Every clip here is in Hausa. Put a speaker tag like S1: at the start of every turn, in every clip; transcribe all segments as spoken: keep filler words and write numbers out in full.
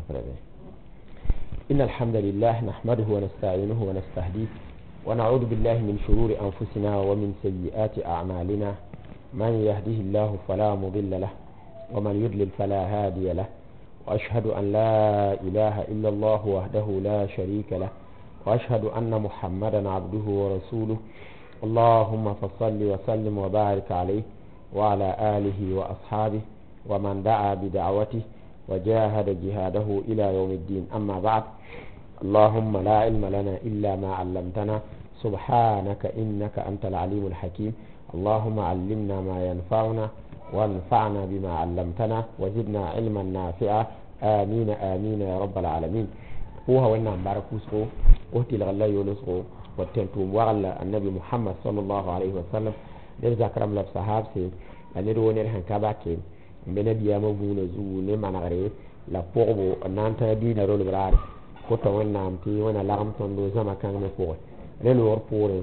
S1: إن الحمد لله نحمده ونستعينه ونستهديه ونعوذ بالله من شرور أنفسنا ومن سيئات أعمالنا. من يهده الله فلا مضل له ومن يضلل فلا هادي له، وأشهد أن لا إله إلا الله وحده لا شريك له، وأشهد أن محمدا عبده ورسوله. اللهم فصل وسلم وبارك عليه وعلى آله وأصحابه ومن دعا بدعوته وجاهد جهاده إلى يوم الدين. أما بعد، اللهم لا علم لنا إلا ما علمتنا، سبحانك إنك أنت العليم الحكيم. اللهم علمنا ما ينفعنا وانفعنا بما علمتنا وزدنا علما نافعا، آمين آمين يا رب العالمين. هو هو إننا باركوسو أهتي لغلا يولسو وتنتم وغلا النبي محمد صلى الله عليه وسلم نرزا كرم لب صحاب سي أنيرو نرهن كاباكي mbene biya ma buna zu ne managare la porbo nanta dina rol brare ko to wonna amti wona lam ton do zama kan ne ko le lor pore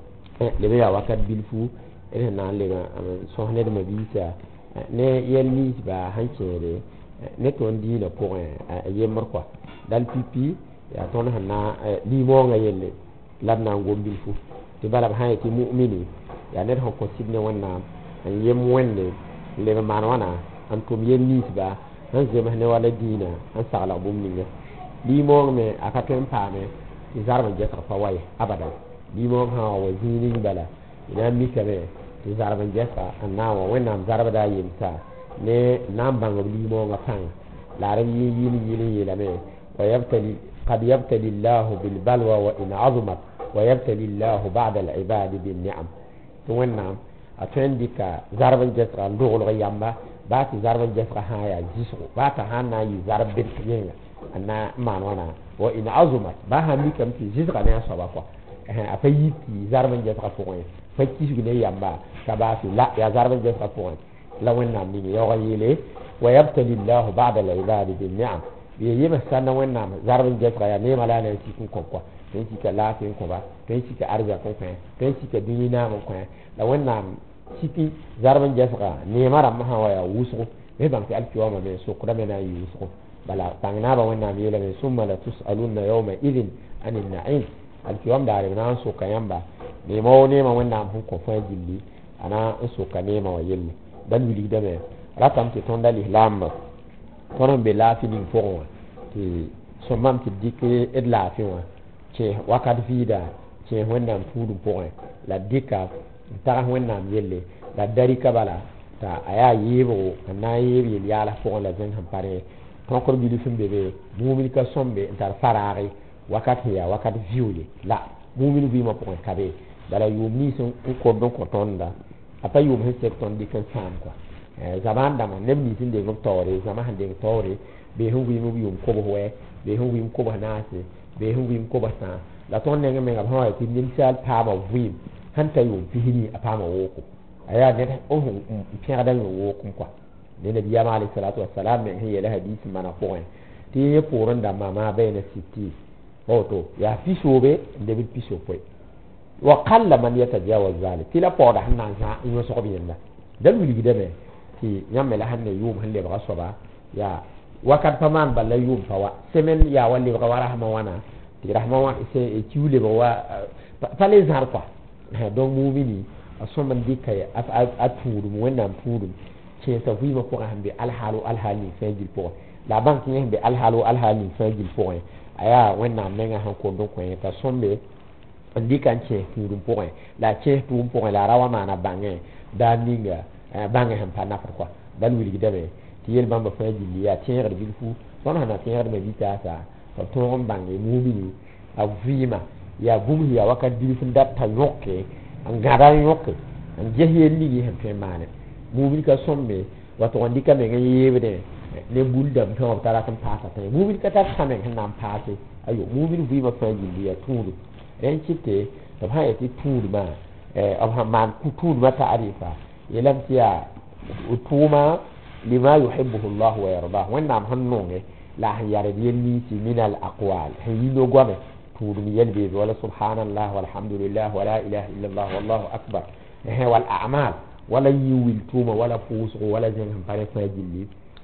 S1: e le ya wakat bilfu e na le ga so ne de mabisa ne yelmi ba hankere ne ton dina pour e yemar quoi dal pipi ya ton hanna li mo nga yelle lam na ngom bilfu te bala ha ti mu'mini ya ne ho ko sidne wonna yem wonde le man wana an tum yen nisba han zema ne wala dina an sala bum ninga bi mo me aka tem pame zarba je ka fawai abadan bi mo ha wa zini bala ina mi kare zarba je ka annawa wannan zarba da yin ta ne nan banga bi mo ga tan la ran yi yi yi yi la me wa yabtali qad yabtali Allah bil balwa wa in azumat wa yabtali Allah ba'da al ibad bin ni'am to wannan a tendika zarba je ka ndogol ga yamba ba ti zarban jafra haya jisu ba ta hana yi zarbin yenga anna manwana wa in azumat ba ha mi kam ti jisu kana so ba ko eh afa yi ti zarban jafra ko en fa ki su ne yamba ka ba fi la ya zarban jafra ko en la wenna mi yo ga yele wa yabtali Allah ba'da al-ibad bin ni'am bi yima sanna wenna zarban jafra ya ne mala ne ti ko ko ten ci ka la ten ko ba ten ci ka arja ko ko ten ci ka dinina ko ko la wenna siti zarban jafra ne mara maha waya wusu me ban fi alkiwama me so kuda me na yusu bala tangna ba wannan me la me summa la tusaluna yawma idin anin na'im alkiwam da re na so kayamba ne mawo ne ma wannan hun ko fa jilli ana so ka ne ma wayille dan wili da me ratam ti tonda li lam kono be la fi din fo ti so mam ti dikke ed la fi wa che wakat vida che wannan fudu po la dika ta wannan yelle la dari kabala ta aya yebo na yebi yala fo la zen hampare ton ko bi dufum bebe mumin ka sombe tar farare wakati ya wakati viole la mumin bi ma point kabe dala yumi son ko don ko tonda apa yum he sekton di kan sam quoi eh zaman da man nebni tinde ngom tore zaman hande tore be hu wi mu yum ko bo we be hu wi ko ba nase be hu wi ko ba sa la ton ne ngam ngam ha ti nim sal pa ba wi hanta yum fihini apama woko aya ne o hu fiya dan woko kwa ne nabi ya alayhi salatu wassalam me hiya la hadith mana point ti ye poron da mama bayna siti oto ya fisobe de bi fiso point wa qalla man yatajawaz zalik kila poda hanna za ino so bi yanda dan wi gidame ti nyamme la hanne yum halle ba soba ya wakat faman balla yum fawa semen ya walli ba wara hama wana ti rahma wa se ciule ba wa fale zar kwa don mumini a soman dika ya a turu wannan turu ce sa wi ma ko hambe alhalu alhali fajil po la bank ne hambe alhalu alhali fajil po aya wannan menga han ko don ko ta sombe dika ce turu po la ce turu po la rawa mana bange da ninga bange han pa na kwa dal wili gidabe ti yel bamba fajil ya ce gar bilfu son hana ce gar me vita sa to to bange mumini a vima ya bum ya wakat bilfin datta yokke an gada yokke an jehiye ligi hen fe mane mubil ka somme wato wandi ka me yebede ne buldam to tara kan pasa tay mubil ka ta kamen han nam pase ayo mubil bi ma fa jindi ya tudu en citte to ha yati tudu ma eh of man ku tudu mata arifa yelam tiya utuma lima yuhibbu Allah wa yarda wannan hannunge la yare yenni ci min al aqwal hayino gome tudum yelbe wala subhanallah walhamdulillah wala ilaha illallah wallahu akbar eh wal a'mal wala yiwil tuma wala fusu wala zen hampare fa jilli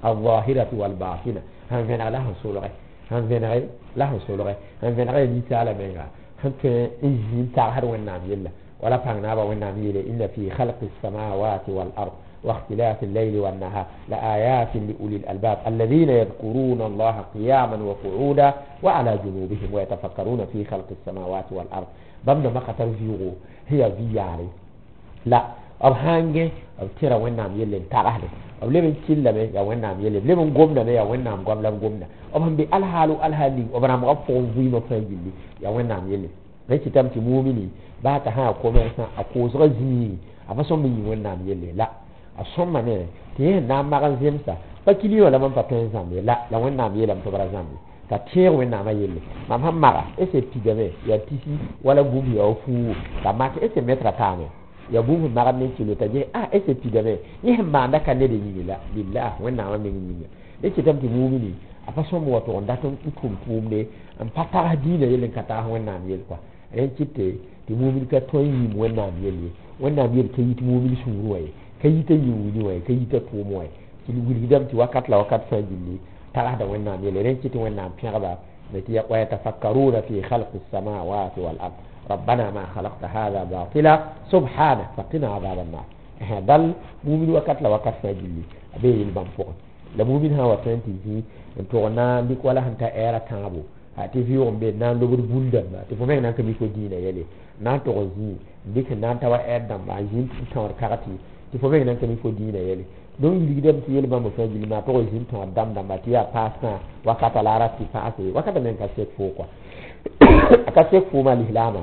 S1: الظاهرة والباطنة هم فين على حصوله هم فين على لا حصوله هم فين على مثال منها هم فين إنجيل تعهد والنام يلا ولا فهمنا والنام يلا إن في خلق السماوات والأرض واختلاف الليل والنهار لآيات لأولي الألباب الذين يذكرون الله قياما وقعودا وعلى جنوبهم ويتفكرون في خلق السماوات والأرض بمن ما قتل فيه هي فياري لا أو هانجي أو ترى وين نام يلين تراهله أو لمن كيل لمن يا وين نام يلين لمن قمنا يا وين نام قم لم قمنا أو هم بالحالو الحالي أو بنام غفون فيما فيجلي يا وين نام يلين ليش تمشي مؤمني بعد ها كوميرسا أكوز غزني أفسون من وين نام يلين لا أصلا نه تيه نام مغان زمسا فكيلي ولا من فتن زامي لا لا وين نام يلين تبرا زامي كتير وين نام يلين ما هم مرة إيش تيجي يا تيسي ولا بوبي أو فو كما إيش متر تاني ya bumu magamne kilo taje ah ese pidame ye ma ndaka ne de nyila billah wanna wa min nyinya e ce tamti mu'mini afa so mo wato ndata tutum tumne am pata dina yelen kata wanna mi yel kwa en citte ti mu'min ka toy yi wanna mi yel wanna mi yel ke yiti mu'min sun ruwaye ke yita yi wuni waye ke yita to mo waye ci wuri dam ci wakat la wakat fa jilli tara da wanna mi yel en citte wanna fiaba ne ti ya wa tafakkaruna fi khalqis samawati wal ard ربنا ما خلقت هذا باطلا سبحانك فقنا عذاب النار هذا المؤمن وقت لا وقت فاجلي ابي البام فوق لا مؤمن ها وتنتي في انتونا ديك ولا انت ايرا تابو ati fi on be nan do bunda ba te fo me nan ka mi ko dina yele nan to zi dik nan tawa edam ba jin tawar karati te fo me nan ka mi ko dina yele don yi dem ti yele ba mo fa jili ma to jin to dam dam ba ti ya pasa wakata la rati pase wakata men ka se fo kwa akase fo ma lihlama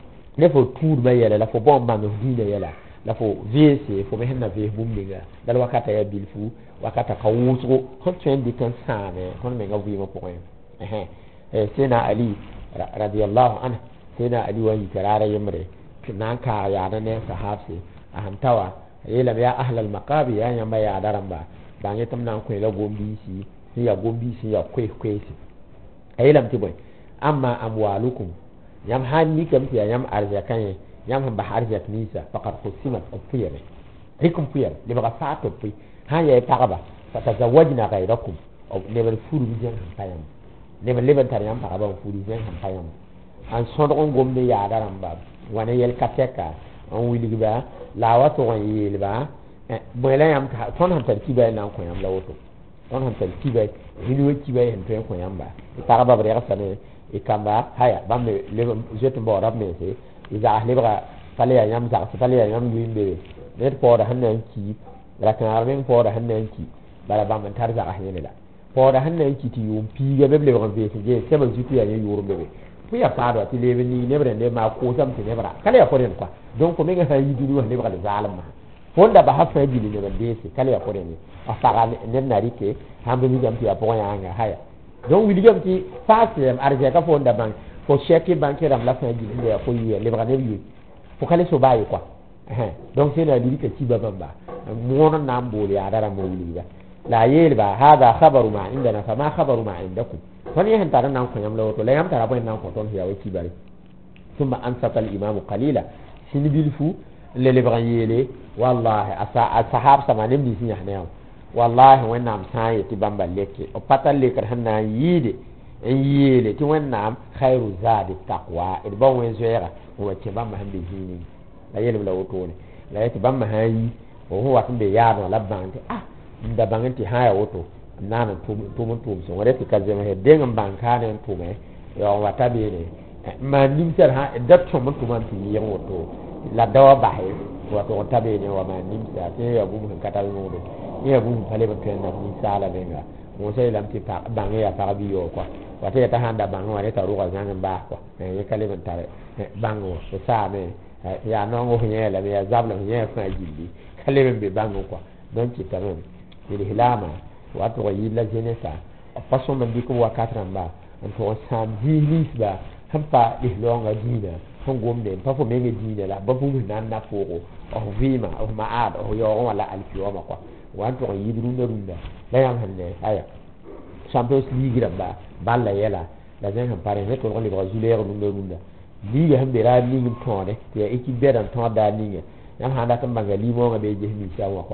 S1: ne fo tour ba yele la fo bomba no dina yela la fo vese fo me henna ve bumbiga dal wakata ya bilfu wakata ka wuso ko tren di kan sane kon me ngawi mo point eh eh sena ali radiyallahu anhu sena ali wa yikarara yamre kinan ka ya da ne sahabi ahantawa yela ya ahlal maqabi ya yamba ya daramba bange tamnan ko la gombi si si ya gombi si ya kwe kwe si ayelam tiboy amma amwalukum yam hanni kam tiya yam arjakan yam ba harjat nisa faqad qusimat afiyame rikum fiyam de ba faato pi ha ya tagaba fatazawajna ghayrakum aw nebal furu bijan payam nebal leban tar yam tagaba furu bijan payam an sodon gombe ya daramba wana yel kateka an wiliba lawato wan yelba boyla yam ta ton han tarkiba nan ko yam lawoto ton han tarkiba hinu kiba en to ko yam ba tagaba bare rasane ikamba haya bamme le jetu bo rabme se iza ahlibra fale ya yam za fale ya yam yimbe net po da hanan ki rakana men po da hanan ki bala bamme tar za ahlene la po da hanan ki ti yum pi ga beble ko be se je se ban jitu ya ne yuru bebe fu ya fado ti le ni ne bre ne ma ko sam ti ne bra kale ya koren kwa donc ko menga hayi du ne bra zalama fonda ba hafa bi ne ba be se kale ya koren a fara ne na rike hambe ni jam ti ya po ya nga haya donc william ti fasem arje ka fonda bank fo chèque bancaire am la fin du mois ko yi le bras ne fo kale so baye quoi eh donc c'est la limite ci baba ba mo non nambo ya dara mo wiliga la yelba hada khabaru ma indana fa ma khabaru ma indakum fani hen taran nan ko yam lawo to la yam tara boy nan ko ton ya ci bari thumma ansata al imam qalila sin bil fu le le bras yele wallahi asa sahab sama nem di sinya ne wallahi wannan sai ti bamba leke o patal le kar hanna yide en yele ti wannan khairu zadi taqwa e bon wen zera o ce bamba hande hini la yele la woto ne la ti bamba hayi o ho watin be yado la bante ah nda banganti haya woto nana to to mun to so wala ti kaze me de ngam banka ne to me yo wata be ne ma nim ser ha dat to mun to man ti yi woto la dawa bahe wato tabe ne wa ma nim sa te ya bu mun katal no do ya bu pale ba ken na ni sala benga mo sai lam ti pa bangi ya pa bi yo kwa wate ta handa bango wale ta ruwa zan ba kwa e kale ban tare bango so sa me ya no ngo nye la ya zabla nye fa jilli kale ben be bango kwa don ki tamen il hilama wato wa yilla jenesa façon man di ko wa katran ba on to sam hilis ba hampa ihlonga dina hon gomde pa fo menge dina la ba bu nan na foko o vima o maad o yo wala alfioma kwa wanto ko yidru ndarunda la yam hande aya champions league ramba balla yela la zen han pare ne to ko li brasileiro dum ndarunda ligue hambe ra ligue tonde te équipe bedan ton da ligue yam handa tan banga limo ngabe je mi sawa kwa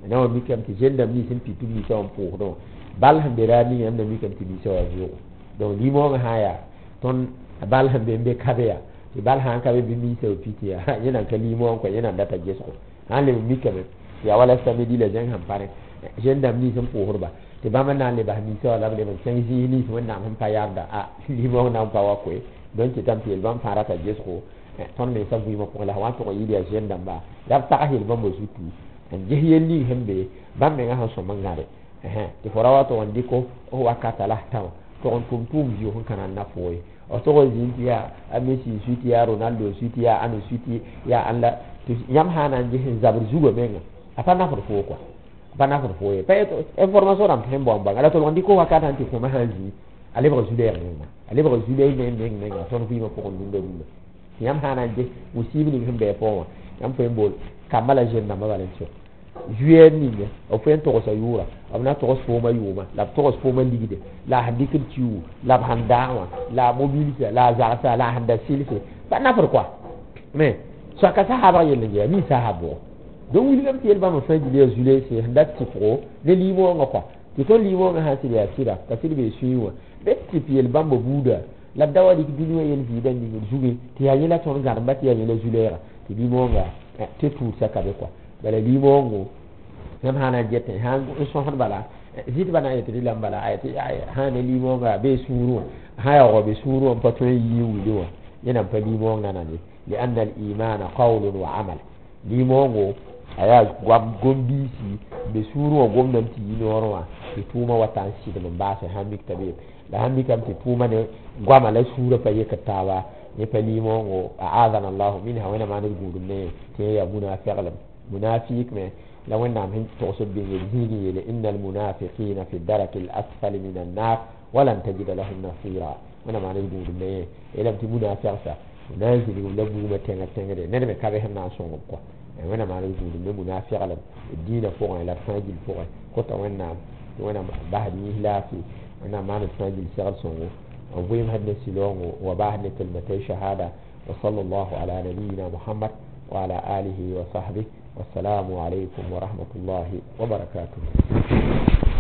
S1: na wa mikam ti jenda mi sin pitu mi so po do bal hambe rani am na mikam ti mi so azu donc limo nga haya ton bal hambe be kabeya ti bal han kabe bi mi so piti ya yana ka limo ko yana data jesko han le mikam ya wala samedi le jang ham pare jenda mi sin po horba ti ba man na le ba mi so la le man sang ji ni so na ham pa yarda a limo na pa wa ko don ti tampi el bam farata jesko ton me sabu mo ko la wa to yi dia jenda ba da ta hil bam bo sutu en jehiyeli hembe bam me nga ha so mangare eh ti forawa to wandi ko o wakata la taw to on tum tum ji hon kana na foy o to ko zintiya amesi suti ya Ronaldo suti ya anu suti ya alla to yam hana jehin zabur zugo menga apa na fo ko apa na fo e pe to information am hembo am bangala to wandi ko wakata anti ko ma hanji ale ba zude ya menga ale ba zude ne ne ne to no fi ma ko ndunde ndunde yam hana je musibi ni hembe po yam fo embol kamala jenna ma balenso juer ninge o fen to sa yura amna to so ma yuma la to so ma ligide la hadikil ciu la handawa la mobilité la zarata la handa silfe ba na far quoi mais so ka sahaba yelle ya ni sahabo donc il ngam tiel ba ma fa jile jule c'est handat ti pro le limo nga quoi ti to limo nga ha sila sila ka silbe suiwa be ti piel bambo buda la dawa di dinu yen vi dan ni juge ti ya yela ton garba ti ya yela julera ti limo nga te tout ça ka be quoi bala limongo nam hana jette han so han bala zit bana ayati lambala ayati hana limonga be suru haya go be suru on pato yiwu do yana pa limonga nani li anna al iman qawlun wa amal limongo aya gwam gombisi be suru o gomnan ti yinorwa ti tuma watan shi da mbasa hamik tabe la hamik am ti tuma ne gwama la suru pa yekatawa ne pa limongo a'adana allah minha wa ma nul gudunne te ya munafiqan منافق ما لو ان من توصل بالهيني ان المنافقين في الدرك الاسفل من النار ولن تجد لهم نصيرا وانا ما نقول ما الى منافق نازل ولا بوما تنga تنga de nene me kabe hanna songo ko e wana ma naqul me munafiq ala الدين فوق الى فاجل فوق كنت وانا وانا بعد يهلافي وانا ما نفاجل سير songo وبيم هدنا سيلونgo وبعد كلمتي شهاده وصلى الله على نبينا محمد وعلى آله وصحبه والسلام عليكم ورحمة الله وبركاته.